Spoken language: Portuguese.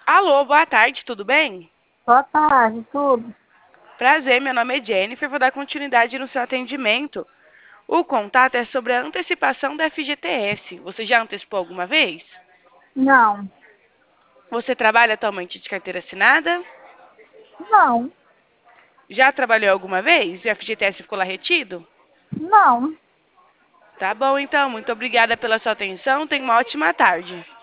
Alô, boa tarde, tudo bem? Boa tarde, tudo? Prazer, meu nome é Jennifer, vou dar continuidade no seu atendimento. O contato é sobre a antecipação da FGTS. Você já antecipou alguma vez? Não, Você trabalha atualmente de carteira assinada? não, Já trabalhou alguma vez e o FGTS ficou lá retido? não. Tá bom, então. Muito obrigada pela sua atenção. Tenha uma ótima tarde.